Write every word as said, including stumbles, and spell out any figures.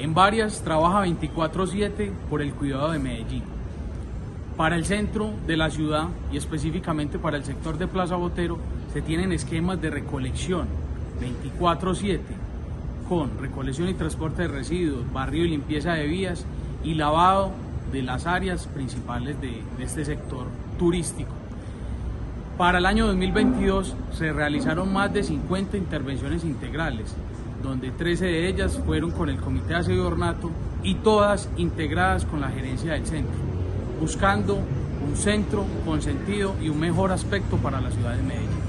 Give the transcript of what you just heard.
En varias trabaja veinticuatro siete por el cuidado de Medellín. Para el centro de la ciudad y específicamente para el sector de Plaza Botero se tienen esquemas de recolección veinticuatro siete con recolección y transporte de residuos, barrido y limpieza de vías y lavado de las áreas principales de, de este sector turístico. Para el año dos mil veintidós se realizaron más de cincuenta intervenciones integrales, donde trece de ellas fueron con el Comité de Aseo y Ornato y todas integradas con la gerencia del centro, buscando un centro con sentido y un mejor aspecto para la ciudad de Medellín.